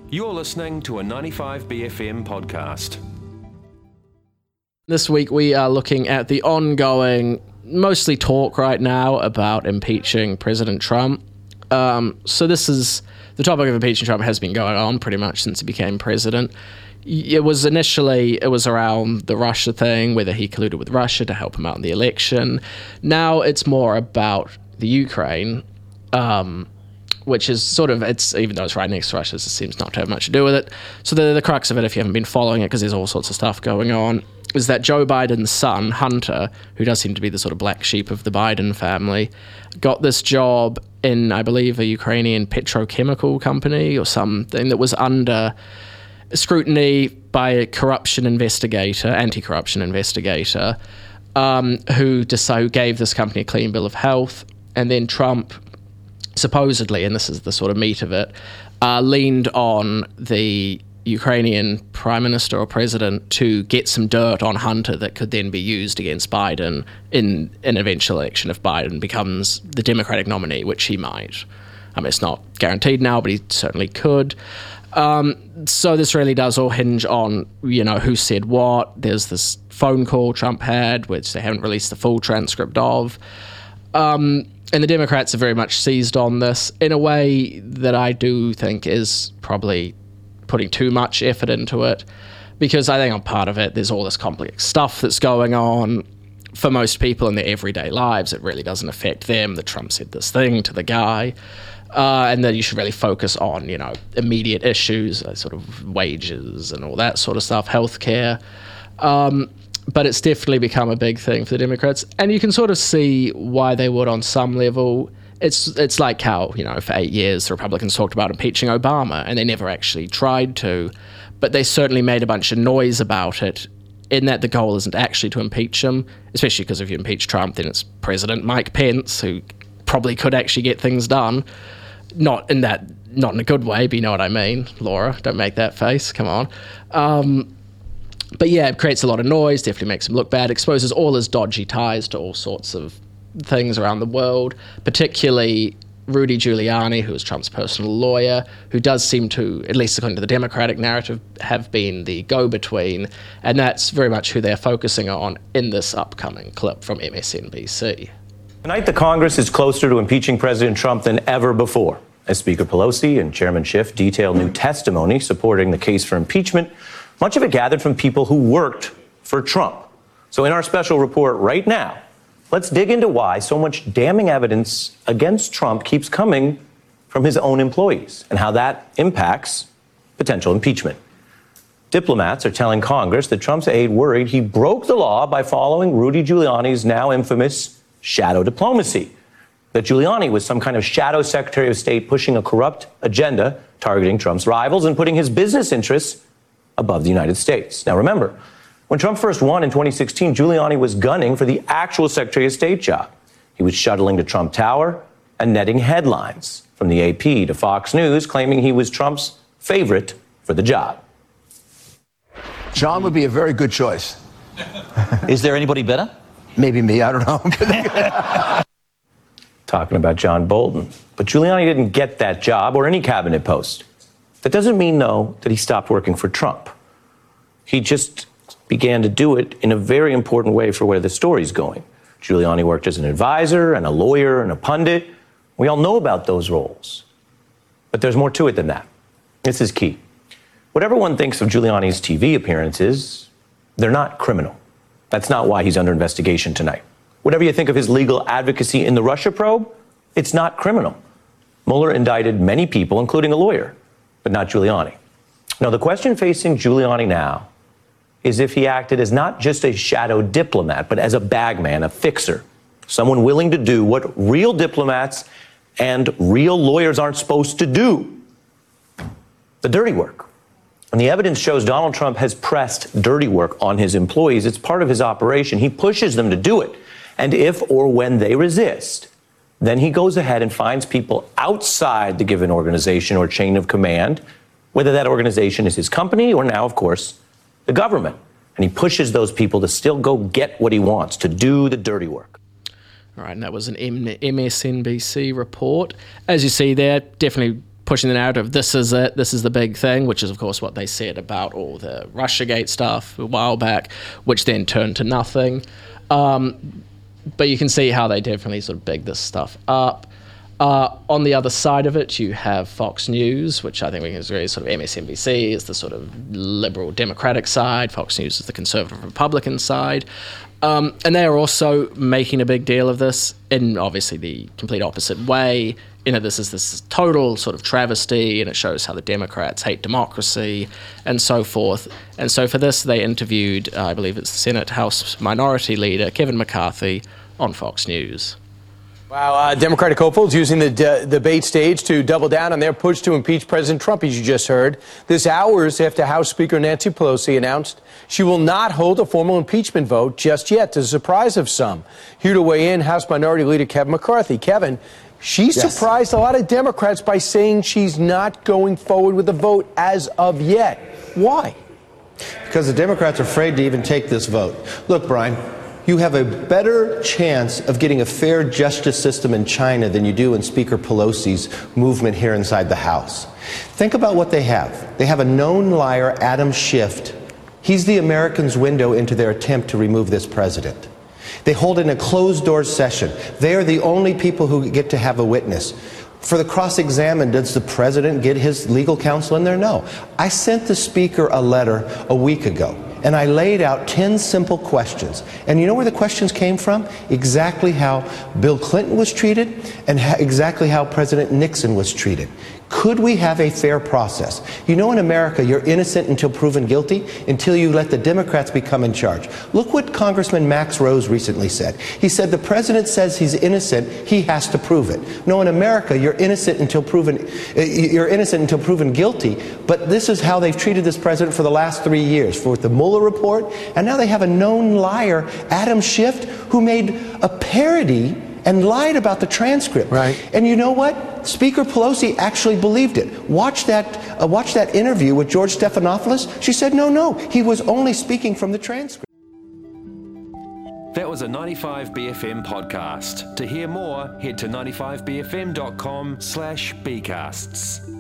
You're listening to a 95BFM podcast. This week we are looking at the ongoing, mostly talk right now about impeaching President Trump. So this is, the topic of impeaching Trump has been going on pretty much since he became president. It was around the Russia thing, whether he colluded with Russia to help him out in the election. Now it's more about the Ukraine, which is sort of, even though it's right next to Russia, it seems not to have much to do with it. So the crux of it, if you haven't been following it, because there's all sorts of stuff going on, is that Joe Biden's son, Hunter, who does seem to be the sort of black sheep of the Biden family, got this job in, I believe, a Ukrainian petrochemical company or something that was under scrutiny by a anti-corruption investigator, who gave this company a clean bill of health. And then Trump, supposedly, and this is the sort of meat of it, leaned on the Ukrainian prime minister or president to get some dirt on Hunter that could then be used against Biden in an eventual election if Biden becomes the Democratic nominee, which he might. I mean, it's not guaranteed now, but he certainly could. So this really does all hinge on, who said what. There's this phone call Trump had, which they haven't released the full transcript of. And the Democrats are very much seized on this in a way that I do think is probably putting too much effort into it, because I think on part of it, there's all this complex stuff that's going on. For most people in their everyday lives, it really doesn't affect them that Trump said this thing to the guy. And that you should really focus on, immediate issues, sort of wages and all that sort of stuff, healthcare. But it's definitely become a big thing for the Democrats. And you can sort of see why they would on some level. It's like how, for 8 years, the Republicans talked about impeaching Obama, and they never actually tried to. But they certainly made a bunch of noise about it, in that the goal isn't actually to impeach him, especially because if you impeach Trump, then it's President Mike Pence, who probably could actually get things done. Not in a good way, but you know what I mean. Laura, don't make that face, come on. But yeah, it creates a lot of noise, definitely makes him look bad, exposes all his dodgy ties to all sorts of things around the world, particularly Rudy Giuliani, who is Trump's personal lawyer, who does seem to, at least according to the Democratic narrative, have been the go-between, and that's very much who they're focusing on in this upcoming clip from MSNBC. Tonight, the Congress is closer to impeaching President Trump than ever before, as Speaker Pelosi and Chairman Schiff detail new testimony supporting the case for impeachment, much of it gathered from people who worked for Trump. So in our special report right now, let's dig into why so much damning evidence against Trump keeps coming from his own employees and how that impacts potential impeachment. Diplomats are telling Congress that Trump's aide worried he broke the law by following Rudy Giuliani's now infamous shadow diplomacy, that Giuliani was some kind of shadow Secretary of State pushing a corrupt agenda targeting Trump's rivals and putting his business interests above the United States. Now remember, when Trump first won in 2016, Giuliani was gunning for the actual Secretary of State job. He was shuttling to Trump Tower and netting headlines from the AP to Fox News, claiming he was Trump's favorite for the job. John would be a very good choice. Is there anybody better? Maybe me, I don't know. Talking about John Bolton. But Giuliani didn't get that job or any cabinet post. That doesn't mean, though, that he stopped working for Trump. He just began to do it in a very important way for where the story's going. Giuliani worked as an advisor and a lawyer and a pundit. We all know about those roles. But there's more to it than that. This is key. Whatever one thinks of Giuliani's TV appearances, they're not criminal. That's not why he's under investigation tonight. Whatever you think of his legal advocacy in the Russia probe, it's not criminal. Mueller indicted many people, including a lawyer, but not Giuliani. Now, the question facing Giuliani now is if he acted as not just a shadow diplomat, but as a bagman, a fixer, someone willing to do what real diplomats and real lawyers aren't supposed to do, the dirty work. And the evidence shows Donald Trump has pressed dirty work on his employees. It's part of his operation. He pushes them to do it. And if or when they resist, then he goes ahead and finds people outside the given organization or chain of command, whether that organization is his company or now, of course, the government. And he pushes those people to still go get what he wants, to do the dirty work. All right, and that was an MSNBC report. As you see there, definitely pushing the narrative. This is it. This is the big thing, which is, of course, what they said about all the Russiagate stuff a while back, which then turned to nothing. But you can see how they definitely sort of big this stuff up. On the other side of it, you have Fox News, which I think we can agree sort of MSNBC is the sort of liberal Democratic side. Fox News is the conservative Republican side. And they are also making a big deal of this in obviously the complete opposite way. You know, this is this total sort of travesty, and it shows how the Democrats hate democracy and so forth. And so for this, they interviewed, I believe it's the Senate House Minority Leader, Kevin McCarthy, on Fox News. Wow, Democratic hopefuls using the debate stage to double down on their push to impeach President Trump, as you just heard. This hours after House Speaker Nancy Pelosi announced she will not hold a formal impeachment vote just yet, to the surprise of some. Here to weigh in, House Minority Leader Kevin McCarthy. Kevin, she surprised a lot of Democrats by saying she's not going forward with the vote as of yet. Why? Because the Democrats are afraid to even take this vote. Look, Brian, you have a better chance of getting a fair justice system in China than you do in Speaker Pelosi's movement here inside the House. Think about what they have. They have a known liar, Adam Schiff. He's the Americans' window into their attempt to remove this president. They hold in a closed-door session. They are the only people who get to have a witness. For the cross-examined, does the president get his legal counsel in there? No. I sent the speaker a letter a week ago, and I laid out 10 simple questions. And you know where the questions came from? Exactly how Bill Clinton was treated and exactly how President Nixon was treated. Could we have a fair process? You know, in America, you're innocent until proven guilty, until you let the Democrats become in charge. Look what Congressman Max Rose recently said. He said the president says he's innocent, he has to prove it. No, in America, you're innocent until proven guilty. But this is how they've treated this president for the last 3 years, for the Mueller report, and now they have a known liar, Adam Schiff, who made a parody and lied about the transcript. Right. And you know what? Speaker Pelosi actually believed it. Watch that interview with George Stephanopoulos. She said, no, he was only speaking from the transcript. That was a 95BFM podcast. To hear more, head to 95bfm.com/bcasts.